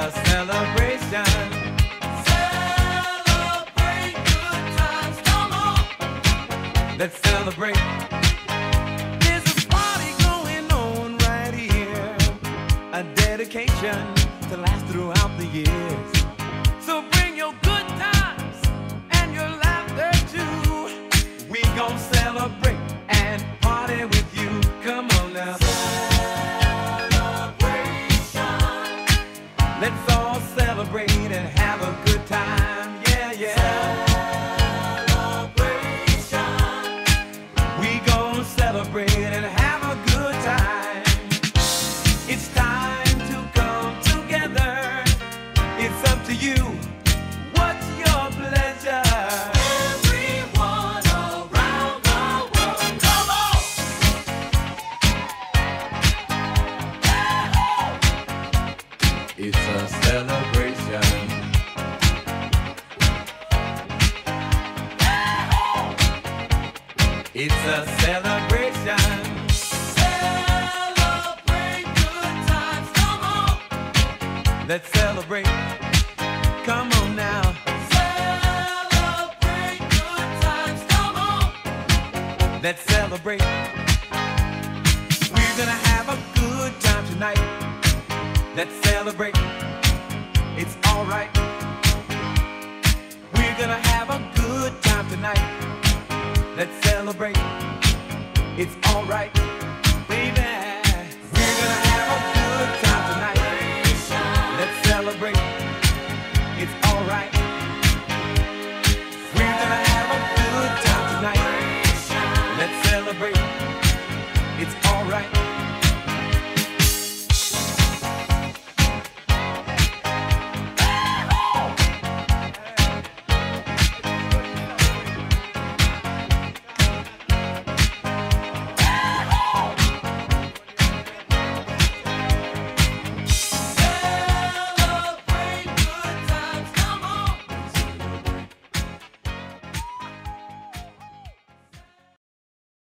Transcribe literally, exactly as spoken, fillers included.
a celebration. Celebrate good times, come on. Let's celebrate. There's a party going on right here, a dedication to last throughout the years. So bring your good times and your laughter too. We gon' celebrate and party with you. Come on now. Let's all celebrate and have a good time, yeah, yeah. Celebration. We gon' celebrate and have a good time. It's time to come together. It's up to you. What's your pleasure? Everyone around the world, come on! It's a celebration. It's a celebration. Celebrate good times, come on. Let's celebrate. Come on now. Celebrate good times, come on. Let's celebrate. We're gonna have a good time tonight. Let's celebrate. It's alright. We're gonna have a good time tonight. Let's celebrate. It's alright, baby. We're gonna have a good time tonight. Let's celebrate. It's alright.